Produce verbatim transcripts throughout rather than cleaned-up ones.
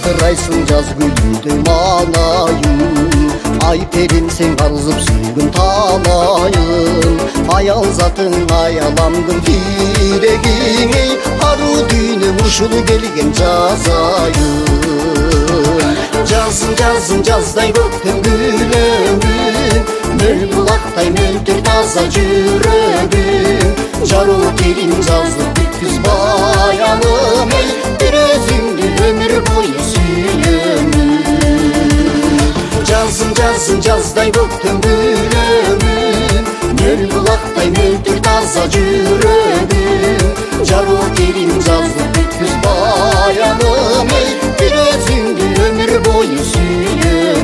жадырайсың жаз гүлүндөй маанайым, айперим сен арзып сүйгүн талайым. Аял затың аяламдың тирегиңей, ару дүйнөм ушул келген жазайым. Жазым жазым жаздай көктем гүлөмүн, мөл булактай мөлтүр таза жүрөгүм. Жаруу келин жазып бүткүз баяным, эй бир өзүңдү өмүр бою сүйөмүн. Жазым жазым жаздай көктем гүлөмүн, мөл булактай мөлтүр таза жүрөгүм. Жаруу келин жазып бүткүз баяным, эй бир өзүңдү өмүр бою сүйөмүн.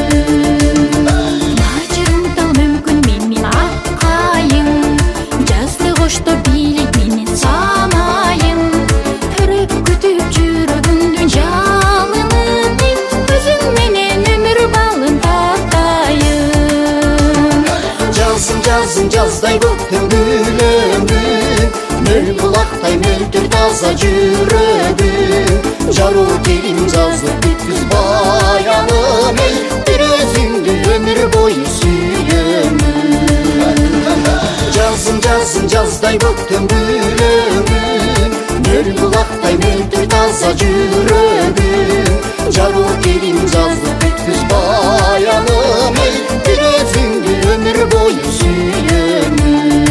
Ажырымтал мүмкүн менин аккайың, жазды коштоп бийлейт менин самайым. Төрөп күтүп жүрөгүмдүн жалынын, өзүң менен өмүр балын тартайын. Жазым жазым жаздай көктем гүлөмүн, мөл булактай мөлтүр таза жүрөгүм. Жаруу келин жазып бүткүз баяным, эй бир өзүңдү өмүр бою сүйөмүн. Жазым жазым жаздай көктем гүлөмүн, мөл булактай мөлтүр таза жүрөгүм. Жаруу келин жазып бүткүз баяным, эй бир өзүңдү өмүр бою сүйөмүн.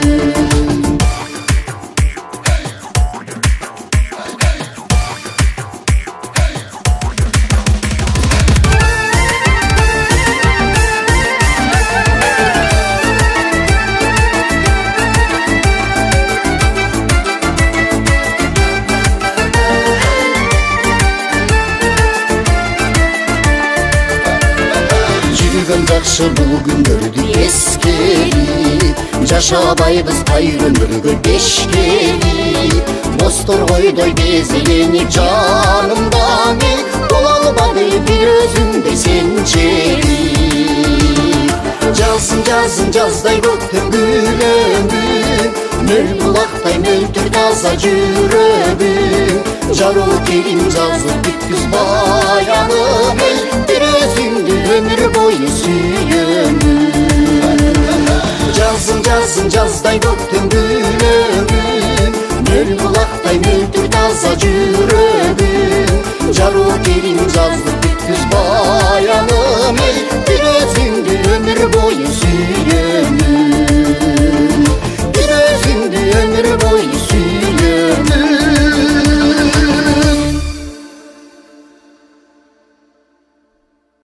Жакшы бул күндөрдү эскерип, жашабайбыз кайра өмүргө бешкелип. Достор койдой безеленип жанымда мен, бола албады бир өзүңдөй сен жерип. Жазым жазым жаздай көктем гүлөмүн, мөл булактай мөлтүр таза жүрөгүм. Жаруу келин жазып бүткүз баяным, эй бир өзүңдү өмүр бою сүйөмүн. Жазым жазым жаздай көктем гүлөмүн, мөл булактай мөлтүр таза жүрөгүм.